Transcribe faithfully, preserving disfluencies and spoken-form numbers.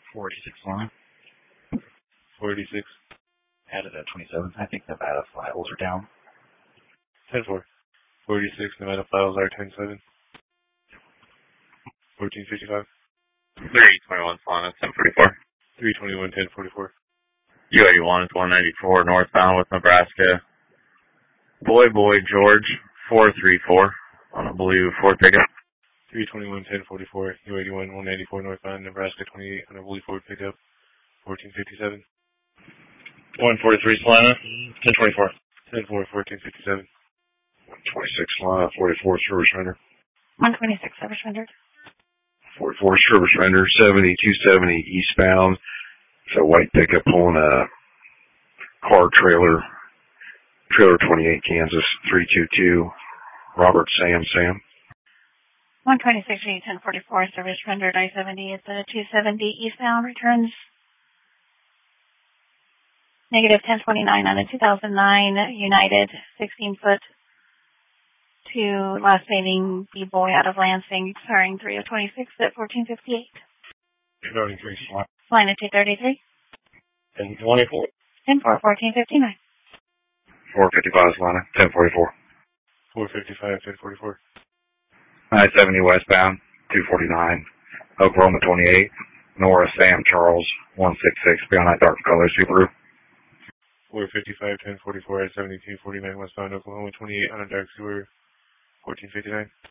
forty-six line. forty-six. Added at twenty-seven. I think Nevada files are down. ten four. forty-six, Nevada files are ten seven. fourteen fifty-five. three twenty-one, Solana, ten forty-four. three twenty-one, ten forty-four. U eighty-one is one ninety-four, northbound with Nebraska. Boy, boy, George, four three four on a blue Ford pickup. three twenty-one, ten forty-four. U eighty-one, one ninety-four, northbound, Nebraska, twenty-eight on a blue Ford pickup. fourteen fifty-seven. one forty-three, Solana, ten twenty-four. ten four, fourteen fifty-seven. one twenty-six, Solana, forty-four, service render. one twenty-six, service rendered. forty-four, service render, seventy, two seventy eastbound. It's a white pickup pulling a car trailer. Trailer twenty-eight, Kansas, three two two. Robert Sam Sam. one twenty-six, ten forty-four, service rendered. I seventy at the two seventy eastbound, returns negative ten twenty-nine on a two thousand nine United sixteen foot to last paving B-Boy out of Lansing, expiring three of twenty-six at fourteen fifty-eight. thirty-three, Solana. Line at two thirty-three. ten twenty-four. ten four, fourteen fifty-nine. four fifty-five, Solana, ten forty-four. four fifty-five, ten forty-four. I seventy westbound, two forty-nine. Oklahoma twenty-eight. Nora Sam Charles, one sixty-six. Beyond that dark color Subaru. four fifty-five, ten forty-four, I seventy-two forty-nine westbound, Oklahoma, twenty-eight on a dark Subaru. fourteen fifty-nine.